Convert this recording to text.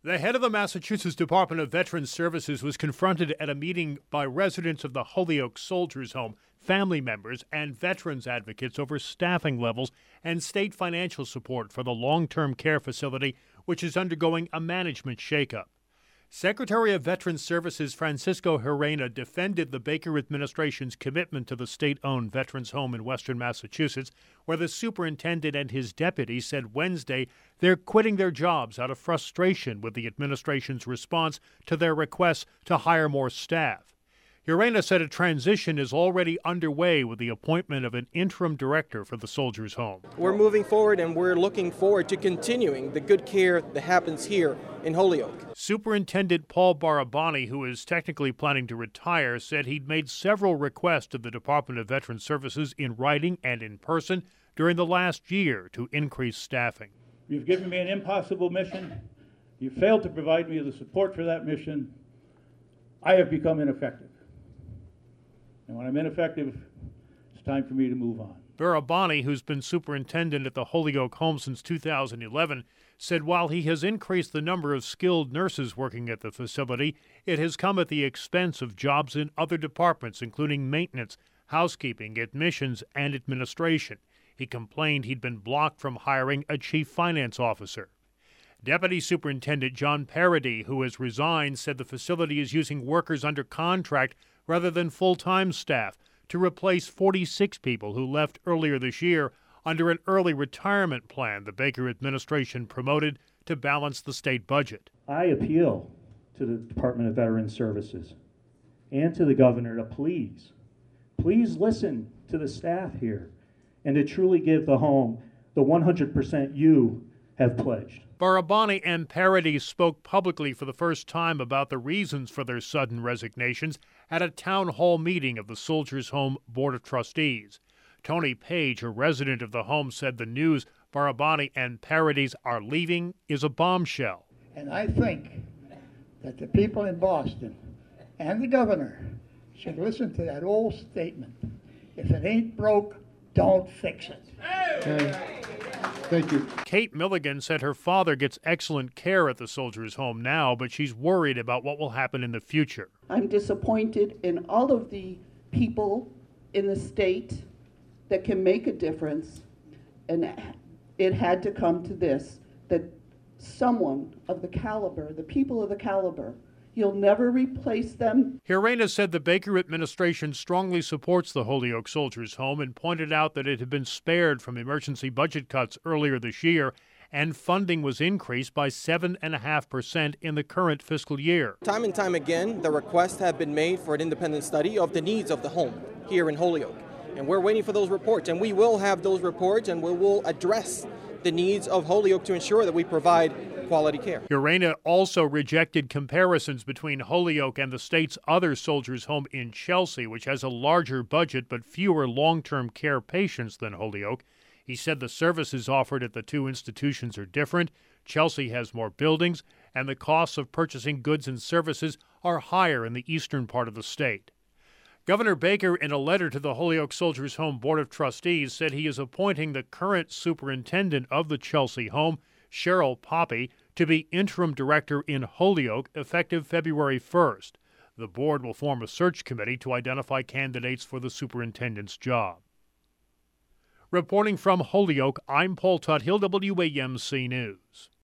The head of the Massachusetts Department of Veterans Services was confronted at a meeting by residents of the Holyoke Soldiers Home, family members, and veterans advocates over staffing levels and state financial support for the long-term care facility, which is undergoing a management shakeup. Secretary of Veterans Services Francisco Herrera defended the Baker administration's commitment to the state-owned veterans home in western Massachusetts, where the superintendent and his deputy said Wednesday they're quitting their jobs out of frustration with the administration's response to their requests to hire more staff. Herrera said a transition is already underway with the appointment of an interim director for the Soldiers Home. We're moving forward and we're looking forward to continuing the good care that happens here in Holyoke. Superintendent Paul Barabani, who is technically planning to retire, said he'd made several requests to the Department of Veterans Services in writing and in person during the last year to increase staffing. You've given me an impossible mission. You failed to provide me the support for that mission. I have become ineffective. And when I'm ineffective, it's time for me to move on. Barabani, who's been superintendent at the Holyoke Home since 2011, said while he has increased the number of skilled nurses working at the facility, it has come at the expense of jobs in other departments, including maintenance, housekeeping, admissions, and administration. He complained he'd been blocked from hiring a chief finance officer. Deputy Superintendent John Parady, who has resigned, said the facility is using workers under contract rather than full-time staff to replace 46 people who left earlier this year under an early retirement plan the Baker administration promoted to balance the state budget. I appeal to the Department of Veterans Services and to the governor to please listen to the staff here and to truly give the home the 100% you have pledged. Barabani and Parady spoke publicly for the first time about the reasons for their sudden resignations at a town hall meeting of the Soldiers Home Board of Trustees. Tony Page, a resident of the home, said the news Barabani and Parady's are leaving is a bombshell. And I think that the people in Boston and the governor should listen to that old statement. If it ain't broke, don't fix it. Thank you. Kate Milligan said her father gets excellent care at the Soldiers Home now, but she's worried about what will happen in the future. I'm disappointed in all of the people in the state that can make a difference, and it had to come to this, that someone of the caliber, the people of the caliber, you'll never replace them. Herrera said the Baker administration strongly supports the Holyoke Soldiers Home and pointed out that it had been spared from emergency budget cuts earlier this year, and funding was increased by 7.5% in the current fiscal year. Time and time again, the requests have been made for an independent study of the needs of the home here in Holyoke. And we're waiting for those reports, and we will have those reports, and we will address the needs of Holyoke to ensure that we provide quality care. Herrera also rejected comparisons between Holyoke and the state's other Soldiers Home in Chelsea, which has a larger budget but fewer long-term care patients than Holyoke. He said the services offered at the two institutions are different. Chelsea has more buildings, and the costs of purchasing goods and services are higher in the eastern part of the state. Governor Baker, in a letter to the Holyoke Soldiers Home Board of Trustees, said he is appointing the current superintendent of the Chelsea home, Cheryl Poppy, to be interim director in Holyoke effective February 1st. The board will form a search committee to identify candidates for the superintendent's job. Reporting from Holyoke, I'm Paul Tuthill, WAMC News.